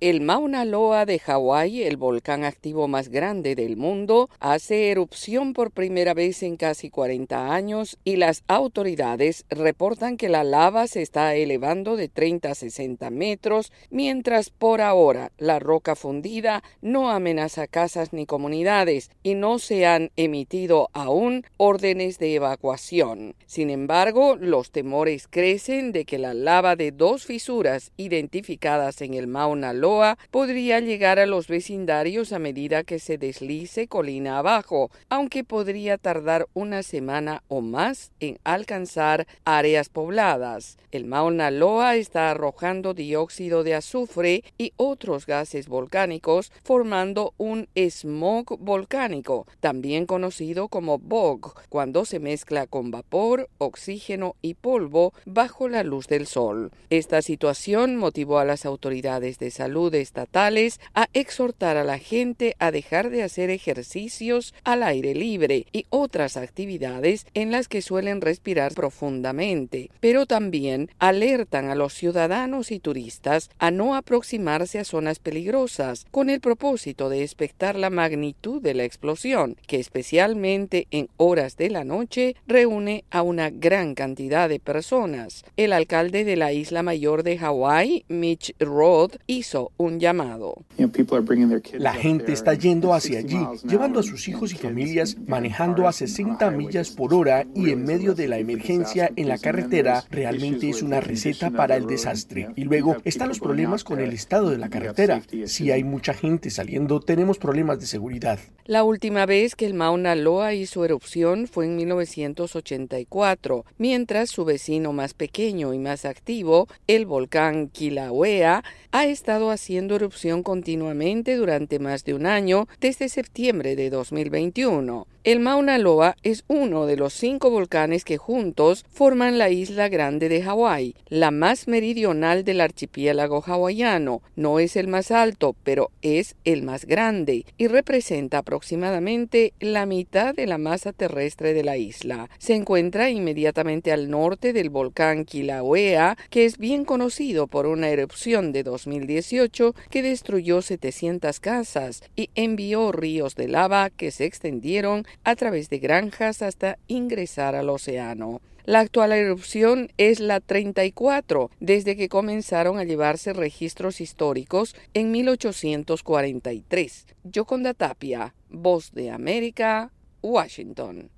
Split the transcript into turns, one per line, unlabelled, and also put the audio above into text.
El Mauna Loa de Hawái, el volcán activo más grande del mundo, hace erupción por primera vez en casi 40 años y las autoridades reportan que la lava se está elevando de 30 a 60 metros, mientras por ahora la roca fundida no amenaza casas ni comunidades y no se han emitido aún órdenes de evacuación. Sin embargo, los temores crecen de que la lava de dos fisuras identificadas en el Mauna Loa podría llegar a los vecindarios a medida que se deslice colina abajo, aunque podría tardar una semana o más en alcanzar áreas pobladas. El Mauna Loa está arrojando dióxido de azufre y otros gases volcánicos, formando un smog volcánico, también conocido como bog, cuando se mezcla con vapor, oxígeno y polvo bajo la luz del sol. Esta situación motivó a las autoridades de salud estatales a exhortar a la gente a dejar de hacer ejercicios al aire libre y otras actividades en las que suelen respirar profundamente, pero también alertan a los ciudadanos y turistas a no aproximarse a zonas peligrosas con el propósito de expectar la magnitud de la explosión, que especialmente en horas de la noche reúne a una gran cantidad de personas. El alcalde de la isla mayor de Hawái, Mitch Roth, hizo un llamado.
La gente está yendo hacia allí, llevando a sus hijos y familias, manejando a 60 millas por hora y en medio de la emergencia en la carretera. Realmente es una receta para el desastre. Y luego están los problemas con el estado de la carretera. Si hay mucha gente saliendo, tenemos problemas de seguridad.
La última vez que el Mauna Loa hizo erupción fue en 1984, mientras su vecino más pequeño y más activo, el volcán Kilauea, ha estado haciendo erupción continuamente durante más de un año desde septiembre de 2021. El Mauna Loa es uno de los 5 volcanes que juntos forman la isla grande de Hawái, la más meridional del archipiélago hawaiano. No es el más alto, pero es el más grande y representa aproximadamente la mitad de la masa terrestre de la isla. Se encuentra inmediatamente al norte del volcán Kilauea, que es bien conocido por una erupción de 2018 que destruyó 700 casas y envió ríos de lava que se extendieron a través de granjas hasta ingresar al océano. La actual erupción es la 34 desde que comenzaron a llevarse registros históricos en 1843. Yoconda Tapia, Voz de América, Washington.